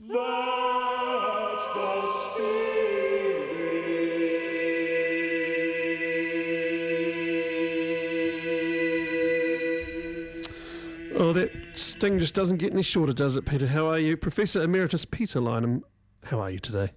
That's the spirit. Oh, that sting just doesn't get any shorter, does it, Peter? How are you? Professor Emeritus Peter Lynham, how are you today?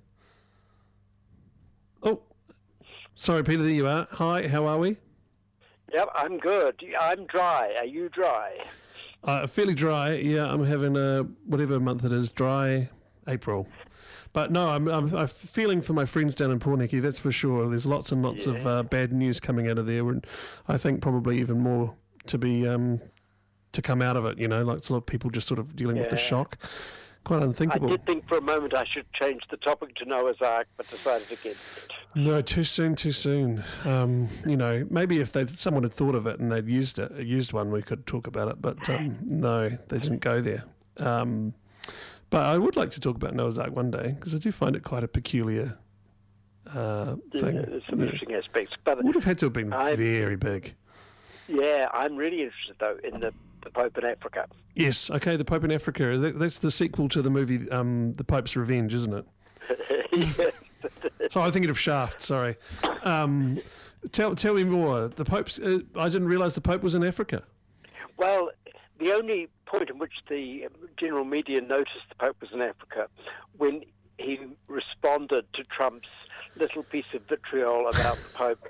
Oh, sorry, Peter, there you are. Hi, how are we? Yep, I'm good. I'm dry. Are you dry? Fairly dry, yeah. I'm having a, whatever month it is, dry April. But no, I'm feeling for my friends down in Pornicky, that's for sure. There's lots and lots of bad news coming out of there. And I think probably even more to be to come out of it, you know, like a lot of people just sort of dealing with the shock. Quite unthinkable. I did think for a moment I should change the topic to Noah's Ark, but decided against it. No, too soon. You know, maybe if someone had thought of it and they'd used one, we could talk about it. But no, they didn't go there. But I would like to talk about Noah's Ark one day, because I do find it quite a peculiar thing. There's some interesting aspects. But it would have had to have been very big. Yeah, I'm really interested, though, in the Pope in Africa. Yes, okay, the Pope in Africa. That's the sequel to the movie The Pope's Revenge, isn't it? Yes. So I'm thinking of Shaft, sorry. Tell me more. The Pope's. I didn't realise the Pope was in Africa. Well, the only point in which the general media noticed the Pope was in Africa when he responded to Trump's little piece of vitriol about the Pope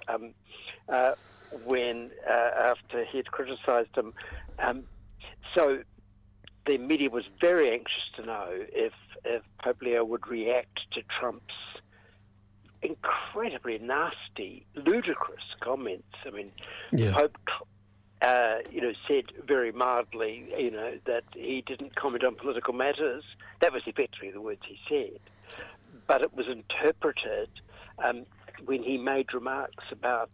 after he had criticised him. So the media was very anxious to know if Pope Leo would react to Trump's incredibly nasty, ludicrous comments. I mean, the Pope, said very mildly, that he didn't comment on political matters. That was effectively the words he said. But it was interpreted when he made remarks about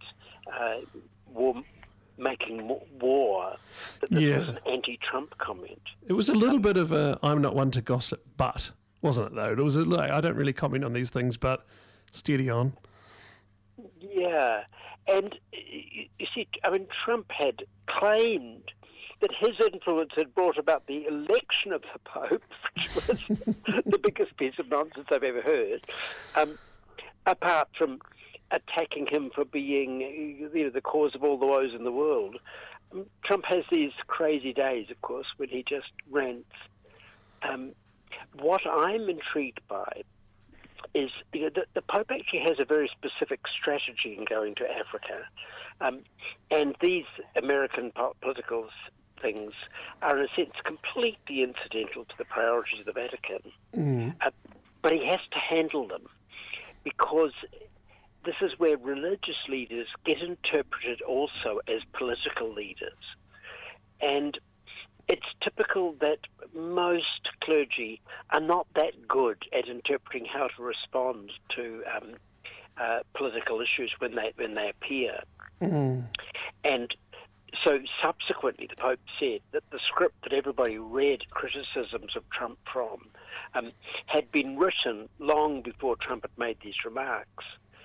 making war, that this was an anti-Trump comment. It was a little bit of a, I'm not one to gossip, but, wasn't it, though? It was I don't really comment on these things, but steady on. Yeah, and you see, I mean, Trump had claimed that his influence had brought about the election of the Pope, which was the biggest piece of nonsense I've ever heard, apart from attacking him for being, the cause of all the woes in the world. Trump has these crazy days, of course, when he just rants. What I'm intrigued by is, the Pope actually has a very specific strategy in going to Africa. And these American political things are, in a sense, completely incidental to the priorities of the Vatican. But he has to handle them, because this is where religious leaders get interpreted also as political leaders. And it's typical that most clergy are not that good at interpreting how to respond to political issues when they appear. And so subsequently the Pope said that the script that everybody read criticisms of Trump from had been written long before Trump had made these remarks.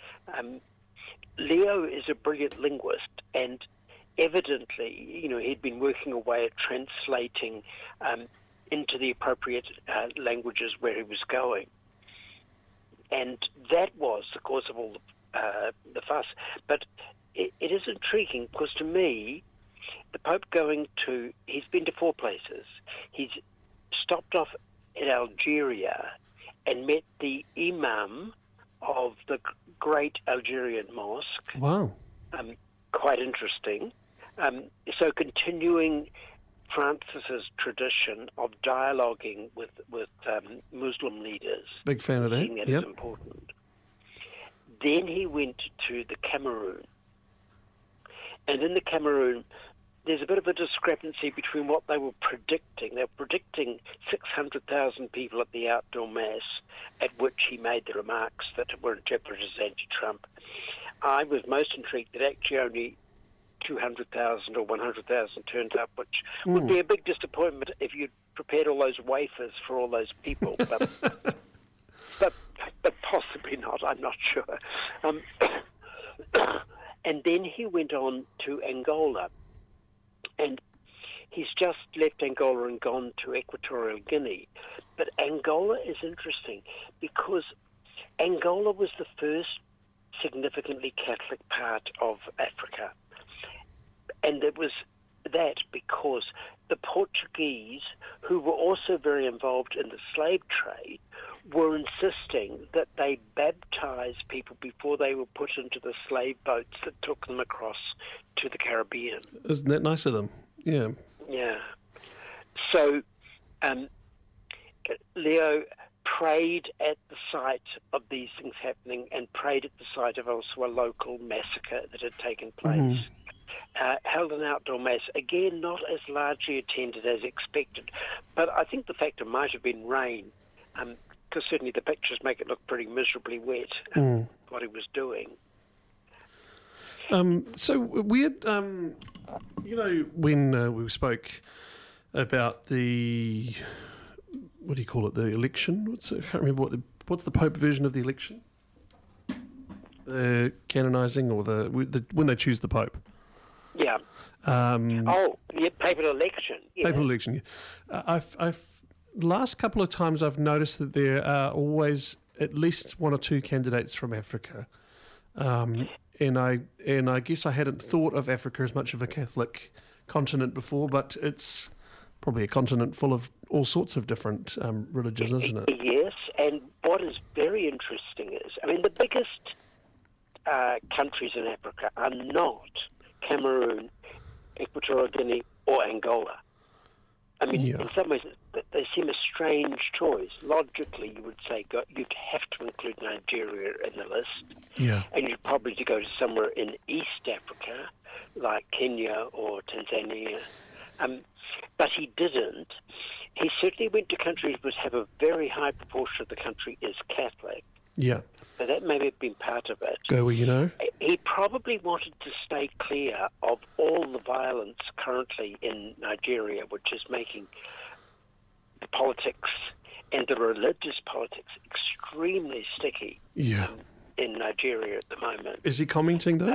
Leo is a brilliant linguist, and evidently, he'd been working away at translating into the appropriate languages where he was going. And that was the cause of all the fuss. But it is intriguing, because to me, the Pope he's been to 4 places. He's stopped off in Algeria and met the imam of the great Algerian mosque. Wow. Quite interesting. So continuing Francis's tradition of dialoguing with Muslim leaders. Big fan of that. That is important. Then he went to the Cameroon. And in the Cameroon, there's a bit of a discrepancy between what they were predicting. They were predicting 600,000 people at the outdoor mass, at which he made the remarks that were interpreted as anti-Trump. I was most intrigued that actually only 200,000 or 100,000 turned up, which would be a big disappointment if you'd prepared all those wafers for all those people. But possibly not, I'm not sure. And then he went on to Angola. And he's just left Angola and gone to Equatorial Guinea. But Angola is interesting because Angola was the first significantly Catholic part of Africa. And it was that because the Portuguese, who were also very involved in the slave trade, were insisting that they baptize people before they were put into the slave boats that took them across to the Caribbean. Isn't that nice of them? Yeah. Yeah. So Leo prayed at the site of these things happening and prayed at the site of also a local massacre that had taken place. Held an outdoor mass, again not as largely attended as expected, but I think the factor might have been rain, because certainly the pictures make it look pretty miserably wet, what he was doing. So we had, when we spoke about the, what do you call it, the election? I can't remember what's the Pope version of the election? The canonizing or the when they choose the Pope. Yeah. Papal election. Yeah. Papal election. Yeah. I've last couple of times I've noticed that there are always at least one or two candidates from Africa, and I guess I hadn't thought of Africa as much of a Catholic continent before, but it's probably a continent full of all sorts of different religions, isn't it? Yes, and what is very interesting is, I mean, the biggest countries in Africa are not Cameroon, Equatorial Guinea, or Angola. I mean, in some ways, they seem a strange choice. Logically, you would say you'd have to include Nigeria in the list. Yeah. And you'd probably to go to somewhere in East Africa, like Kenya or Tanzania. But he didn't. He certainly went to countries which have a very high proportion of the country is Catholic. Yeah. So that may have been part of it. Go where you know. He probably wanted to stay clear of all the violence currently in Nigeria, which is making the politics and the religious politics extremely sticky in Nigeria at the moment. Is he commenting though?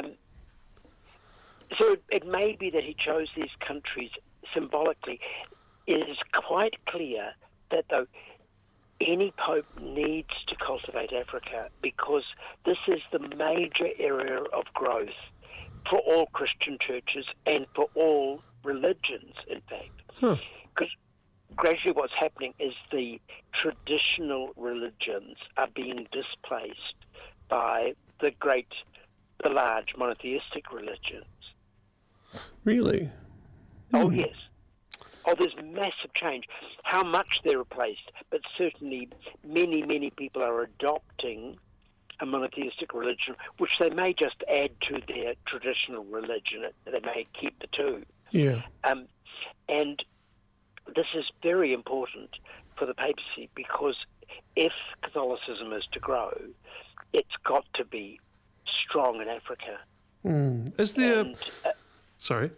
So it may be that he chose these countries symbolically. It is quite clear that though any pope needs to cultivate Africa because this is the major area of growth for all Christian churches and for all religions, in fact. Because gradually what's happening is the traditional religions are being displaced by the large monotheistic religions. Really? Oh, yes. Oh, there's massive change. How much they're replaced, but certainly many, many people are adopting a monotheistic religion, which they may just add to their traditional religion. They may keep the two. Yeah. And this is very important for the papacy because if Catholicism is to grow, it's got to be strong in Africa. Is there... Sorry.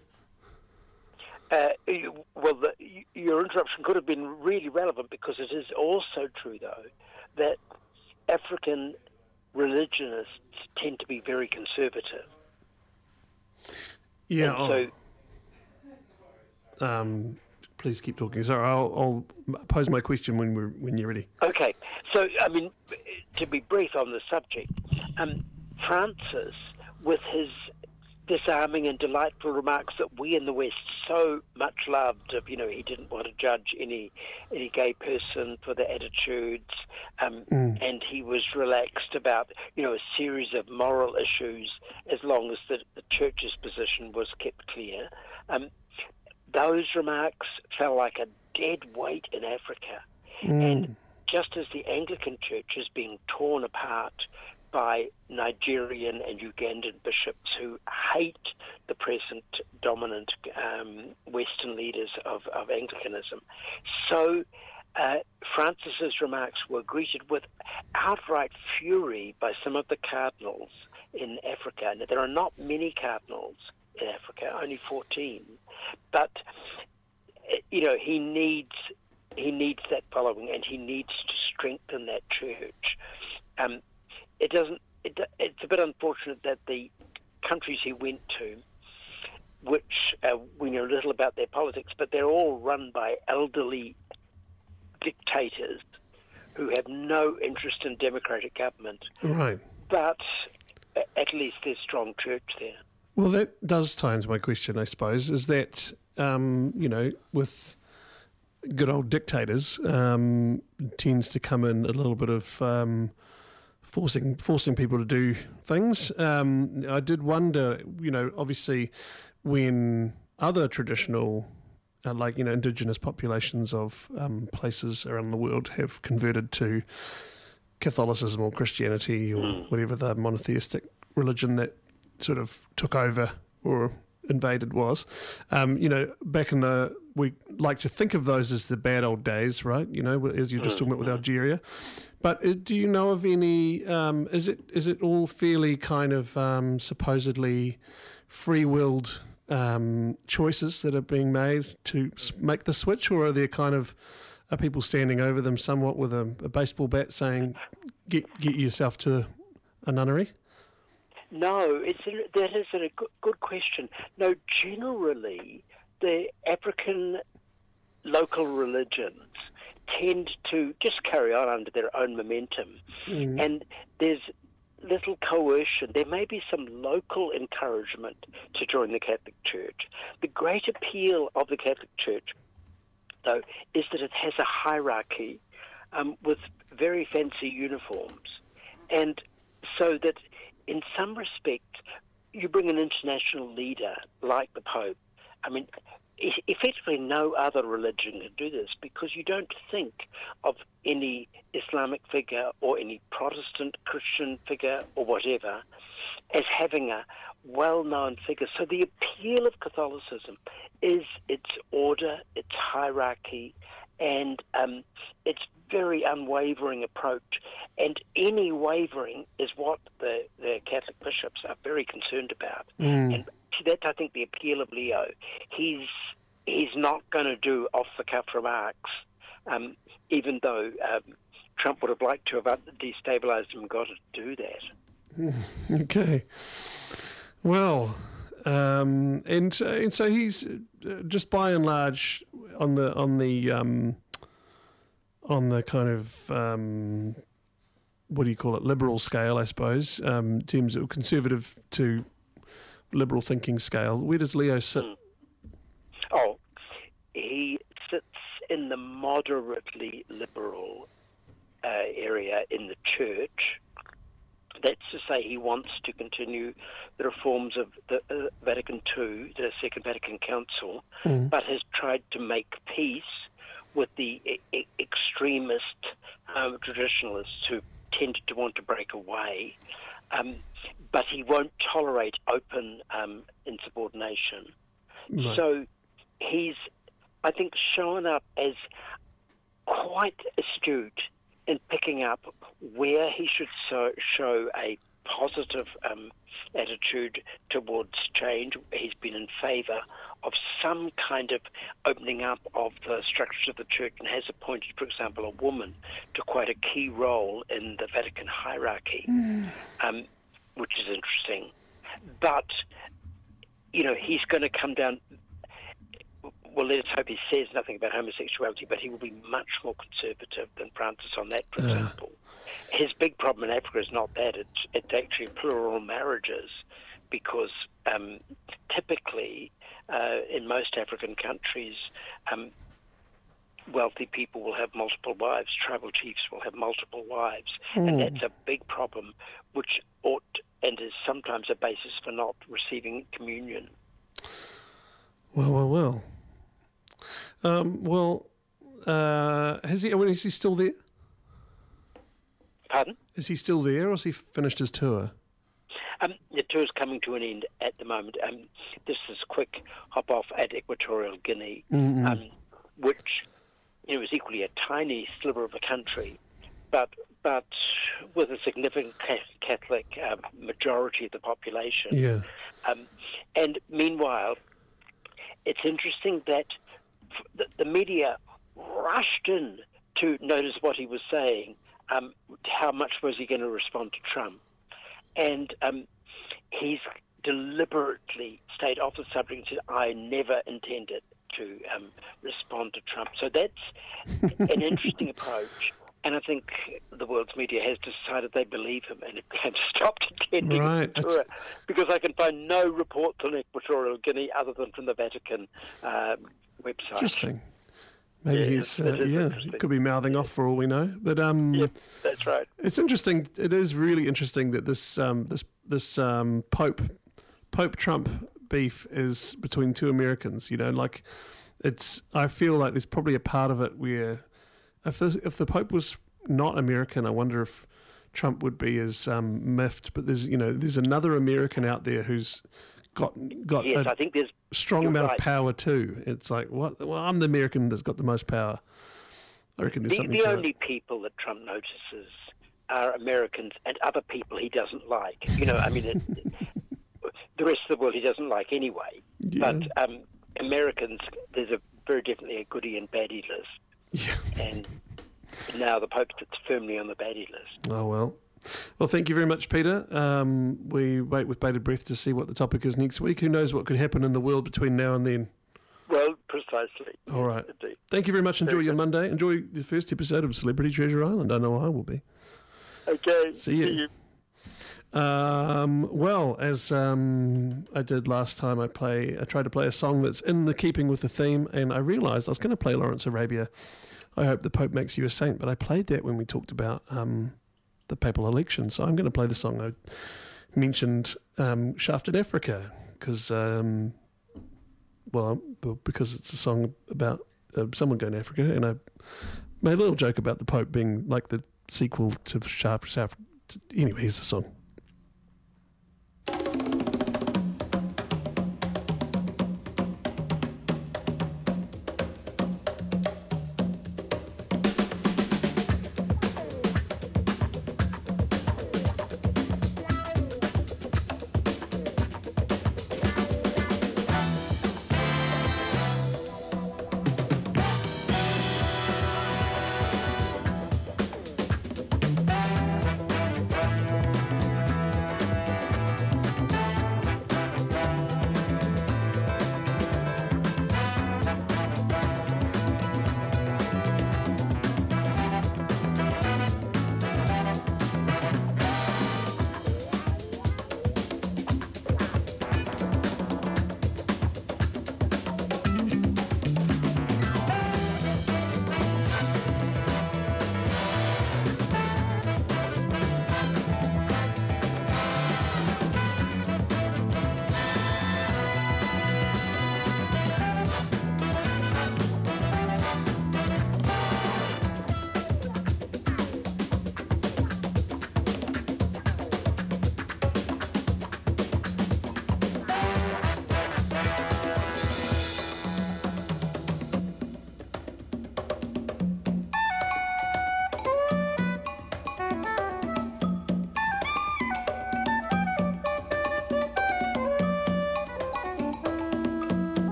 Your interruption could have been really relevant because it is also true, though, that African religionists tend to be very conservative. Yeah. Please keep talking. Sorry, I'll pose my question when you're ready. Okay. So, I mean, to be brief on the subject, Francis, with his disarming and delightful remarks that we in the West so much loved of, he didn't want to judge any gay person for their attitudes, and he was relaxed about, a series of moral issues as long as the church's position was kept clear. Those remarks fell like a dead weight in Africa. And just as the Anglican Church is being torn apart by Nigerian and Ugandan bishops who hate the present dominant Western leaders of Anglicanism. So Francis's remarks were greeted with outright fury by some of the cardinals in Africa. Now, there are not many cardinals in Africa, only 14, but he needs that following, and he needs to strengthen that church. It's a bit unfortunate that the countries he went to which we know little about their politics, but they're all run by elderly dictators who have no interest in democratic government. Right. But at least there's strong church there. Well, that does tie into my question, I suppose, is that, with good old dictators, tends to come in a little bit of forcing people to do things. I did wonder, obviously when other traditional, indigenous populations of places around the world have converted to Catholicism or Christianity or whatever the monotheistic religion that sort of took over or invaded was, back in we like to think of those as the bad old days, right? As you're just talking about with Algeria. But do you know of any, is it all fairly kind of supposedly free-willed choices that are being made to make the switch, or are people standing over them somewhat with a baseball bat saying, get yourself to a nunnery? No, that is a good question. No, generally, the African local religions tend to just carry on under their own momentum. And there's little coercion. There may be some local encouragement to join the Catholic Church. The great appeal of the Catholic Church, though, is that it has a hierarchy with very fancy uniforms. And so that in some respect, you bring an international leader like the Pope. I mean, effectively no other religion can do this, because you don't think of any Islamic figure or any Protestant Christian figure or whatever as having a well-known figure. So the appeal of Catholicism is its order, its hierarchy, and its very unwavering approach. And any wavering is what the Catholic bishops are very concerned about. And that's, I think, the appeal of Leo. He's not going to do off-the-cuff remarks, even though Trump would have liked to have destabilized him and got to do that. Okay. Well, and so he's just by and large on the kind of what do you call it, liberal scale, I suppose, in terms of conservative to liberal thinking scale. Where does Leo sit? Oh, he sits in the moderately liberal area in the church. That's to say, he wants to continue the reforms of the Vatican II, the Second Vatican Council, but has tried to make peace with the extremist traditionalists who tended to want to break away. But he won't tolerate open insubordination. Right. So he's, I think, shown up as quite astute in picking up where he should show a positive attitude towards change. He's been in favour of some kind of opening up of the structures of the church, and has appointed, for example, a woman to quite a key role in the Vatican hierarchy, which is interesting. But, he's going to come down. Well, let's hope he says nothing about homosexuality, but he will be much more conservative than Francis on that, for example. His big problem in Africa is not that. It's actually plural marriages, because typically in most African countries, wealthy people will have multiple wives. Tribal chiefs will have multiple wives. And that's a big problem, which ought and is sometimes a basis for not receiving communion. Well. Is he still there? Pardon? Is he still there, or has he finished his tour? The tour is coming to an end at the moment. This is a quick hop off at Equatorial Guinea, which is equally a tiny sliver of a country, but with a significant Catholic majority of the population. Yeah. And meanwhile, it's interesting that the media rushed in to notice what he was saying. How much was he going to respond to Trump? And he's deliberately stayed off the subject and said, I never intended to respond to Trump. So that's an interesting approach. And I think the world's media has decided they believe him and have stopped attending Right. the tour, because I can find no reports on Equatorial Guinea other than from the Vatican website. Interesting. Maybe he's he could be mouthing off for all we know. But Yep, that's right. It's interesting. It is really interesting that this Pope Trump beef is between two Americans. Like I feel like there's probably a part of it where if the Pope was not American, I wonder if Trump would be as miffed. But there's another American out there who's got yes, I think there's strong amount of power too. It's like, what? Well, I'm the American that's got the most power. I reckon there's something to it. The only people that Trump notices are Americans and other people he doesn't like. The rest of the world he doesn't like anyway. Yeah. But Americans, there's very definitely a goodie and baddie list. Yeah. And now the Pope sits firmly on the baddie list. Oh, well. Well, thank you very much, Peter. We wait with bated breath to see what the topic is next week. Who knows what could happen in the world between now and then? Well, precisely. All right. Indeed. Thank you very much. Enjoy your Monday. Enjoy the first episode of Celebrity Treasure Island. I know I will be. Okay. See you. Well, as I did last time, I tried to play a song that's in the keeping with the theme, and I realised I was going to play Lawrence Arabia. I hope the Pope makes you a saint, but I played that when we talked about the papal election. So I'm going to play the song I mentioned, Shafted Africa, because it's a song about someone going to Africa, and I made a little joke about the Pope being like the sequel to Shafted Africa. Anyway, here's the song.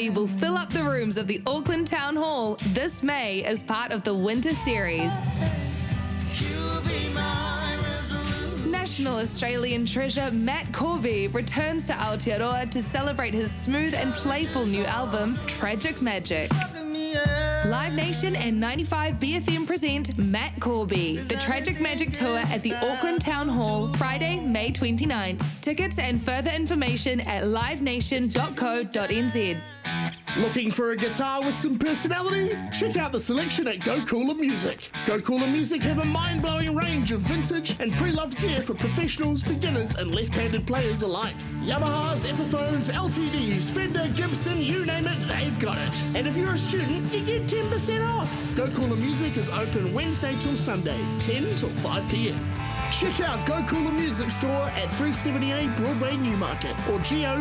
Corby will fill up the rooms of the Auckland Town Hall this May as part of the Winter Series. National Australian treasure Matt Corby returns to Aotearoa to celebrate his smooth and playful new album, Tragic Magic. Live Nation and 95BFM present Matt Corby, the Tragic Magic Tour at the Auckland Town Hall, Friday, May 29. Tickets and further information at livenation.co.nz. Looking for a guitar with some personality? Check out the selection at Go Cooler Music. Go Cooler Music have a mind-blowing range of vintage and pre-loved gear for professionals, beginners and left-handed players alike. Yamahas, Epiphones, LTDs, Fender, Gibson, you name it, they've got it. And if you're a student, you get 10% off. Go Cooler Music is open Wednesday till Sunday, 10 till 5 p.m. Check out Go Cooler Music Store at 378 Broadway Newmarket or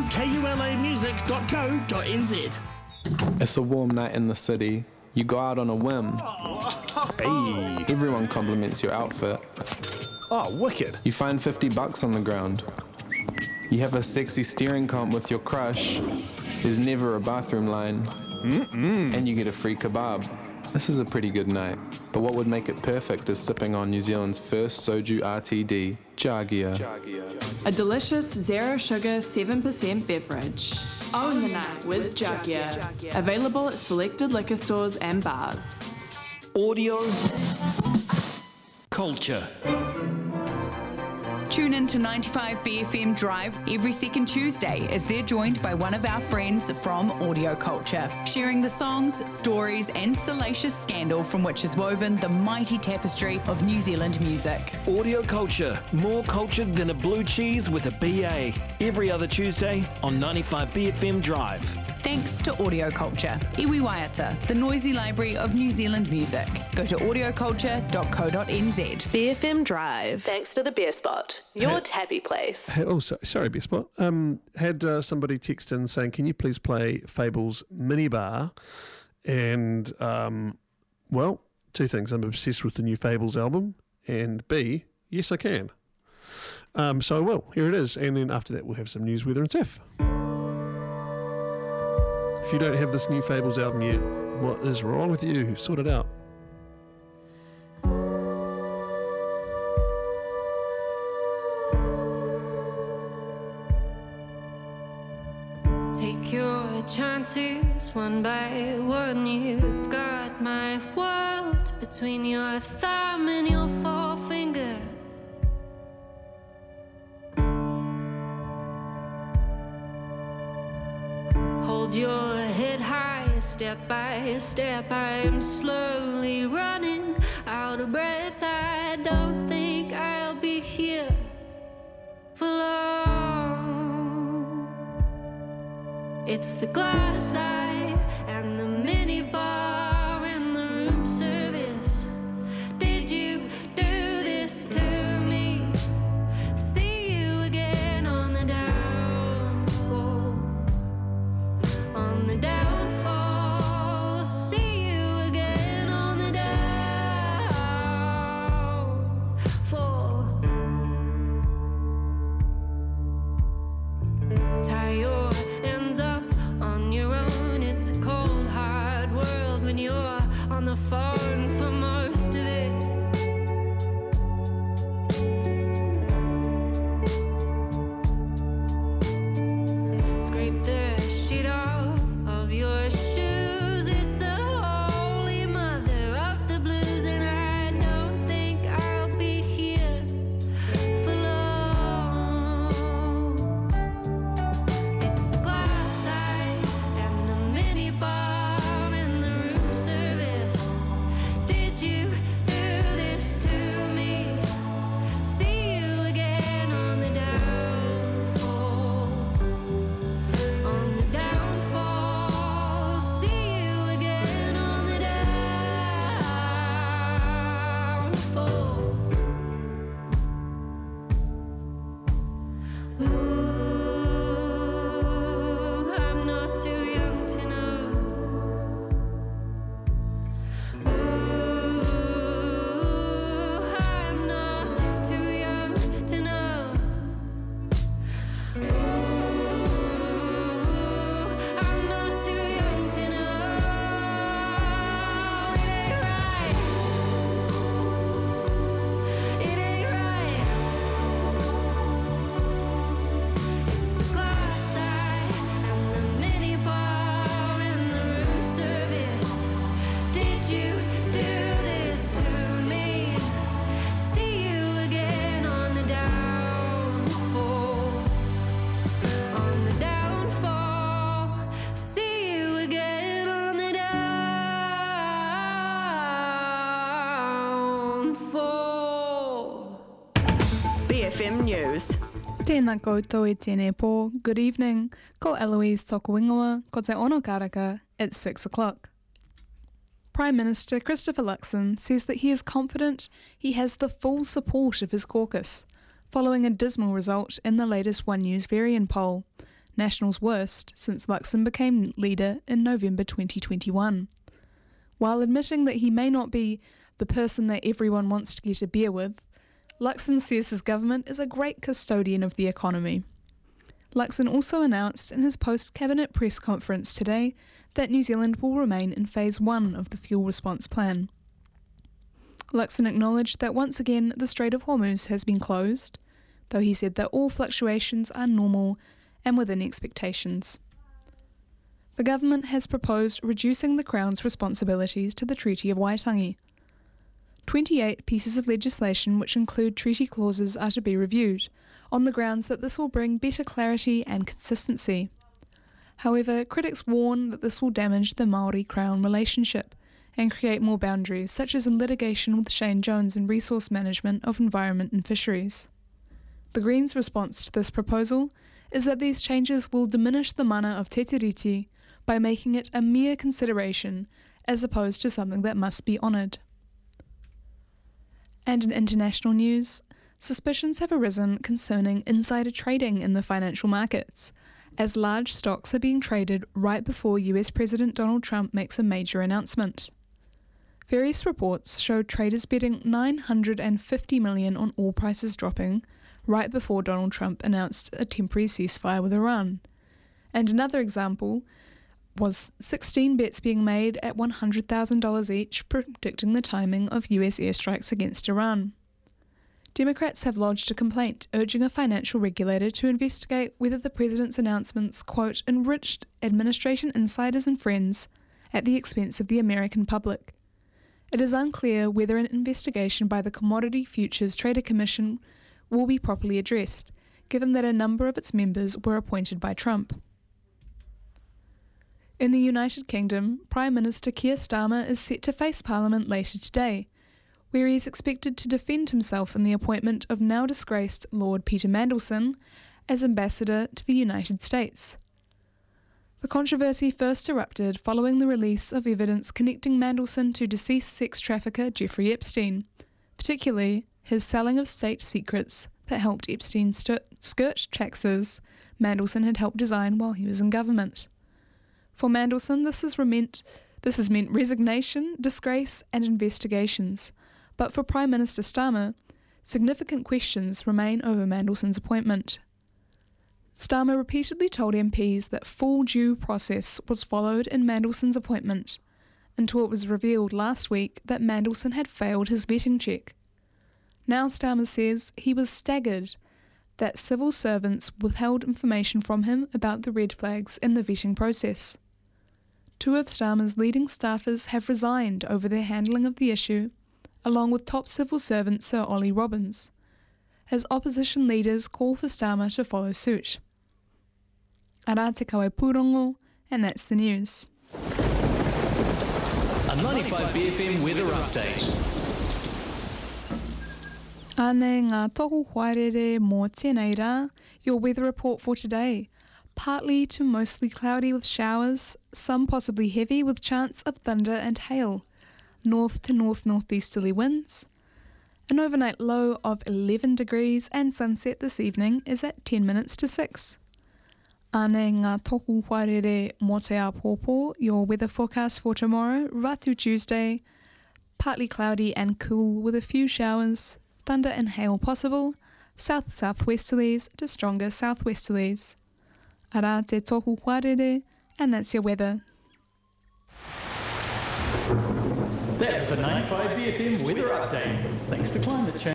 gokulamusic.co.nz. It's a warm night in the city. You go out on a whim. Hey. Everyone compliments your outfit. Oh, wicked. You find $50 on the ground. You have a sexy steering comp with your crush. There's never a bathroom line. And you get a free kebab. This is a pretty good night. But what would make it perfect is sipping on New Zealand's first soju RTD, Jagia. A delicious zero sugar 7% beverage. Own the night with Jagia. Available at selected liquor stores and bars. Audio Culture. Tune in to 95BFM Drive every second Tuesday as they're joined by one of our friends from Audio Culture, sharing the songs, stories and salacious scandal from which is woven the mighty tapestry of New Zealand music. Audio Culture, more cultured than a blue cheese with a BA. Every other Tuesday on 95BFM Drive. Thanks to Audio Culture, iwi waiata, the noisy library of New Zealand music. Go to audioculture.co.nz. BFM Drive. Thanks to the Beer Spot, your tappy place. Sorry, Beer Spot. Had somebody text in saying, can you please play Fable's Minibar? And, well, two things. I'm obsessed with the new Fables album. And B, yes, I can. So I will. Here it is. And then after that, we'll have some news, weather and surf. If you don't have this new Fables album yet, what is wrong with you? Sort it out. Take your chances one by one. You've got my world between your thumb and your forefinger. Hold your head high, step by step. I am slowly running out of breath. I don't think I'll be here for long. It's the glass eye and the mini bar and the room service. Did you do this to me? See you again on the downfall. On the downfall, see you again on the down. BFM News. Tēnā koutou e tēnei pō. Good evening. Ko Eloise toku ingoa, ko te ono karaka at 6 o'clock. Prime Minister Christopher Luxon says that he is confident he has the full support of his caucus, following a dismal result in the latest One News Varian poll, National's worst since Luxon became leader in November 2021. While admitting that he may not be the person that everyone wants to get a beer with, Luxon says his government is a great custodian of the economy. Luxon also announced in his post-cabinet press conference today that New Zealand will remain in Phase 1 of the fuel response plan. Luxon acknowledged that once again the Strait of Hormuz has been closed, though he said that all fluctuations are normal and within expectations. The government has proposed reducing the Crown's responsibilities to the Treaty of Waitangi. 28 pieces of legislation which include treaty clauses are to be reviewed, on the grounds that this will bring better clarity and consistency. However, critics warn that this will damage the Māori-Crown relationship and create more boundaries, such as in litigation with Shane Jones in resource management of environment and fisheries. The Greens' response to this proposal is that these changes will diminish the mana of Te Tiriti by making it a mere consideration as opposed to something that must be honoured. And in international news, suspicions have arisen concerning insider trading in the financial markets, as large stocks are being traded right before US President Donald Trump makes a major announcement. Various reports show traders betting $950 million on oil prices dropping right before Donald Trump announced a temporary ceasefire with Iran. And another example was 16 bets being made at $100,000 each predicting the timing of US airstrikes against Iran. Democrats have lodged a complaint urging a financial regulator to investigate whether the president's announcements, quote, enriched administration insiders and friends at the expense of the American public. It is unclear whether an investigation by the Commodity Futures Trader Commission will be properly addressed, given that a number of its members were appointed by Trump. In the United Kingdom, Prime Minister Keir Starmer is set to face Parliament later today, where he is expected to defend himself in the appointment of now-disgraced Lord Peter Mandelson as ambassador to the United States. The controversy first erupted following the release of evidence connecting Mandelson to deceased sex trafficker Jeffrey Epstein, particularly his selling of state secrets that helped Epstein skirt taxes Mandelson had helped design while he was in government. For Mandelson, this has meant resignation, disgrace and investigations. But for Prime Minister Starmer, significant questions remain over Mandelson's appointment. Starmer repeatedly told MPs that full due process was followed in Mandelson's appointment, until it was revealed last week that Mandelson had failed his vetting check. Now Starmer says he was staggered that civil servants withheld information from him about the red flags in the vetting process. Two of Starmer's leading staffers have resigned over their handling of the issue, along with top civil servant Sir Ollie Robbins, as opposition leaders call for Starmer to follow suit. Ara te kawe pūrongo, and that's the news. A 95 BFM weather update. Ane ngā tohu haerere mō tēnei rā, your weather report for today. Partly to mostly cloudy with showers, some possibly heavy with chance of thunder and hail. North to north-northeasterly winds. An overnight low of 11 degrees and sunset this evening is at 10 minutes to 6. Ane ngā tohu haerere mō te apōpō, your weather forecast for tomorrow, Ratu Tuesday, partly cloudy and cool with a few showers, thunder and hail possible, south-southwesterlies to stronger southwesterlies. Ara te tohu haerere, and that's your weather. That was a 95 BFM weather update. Thanks to climate change.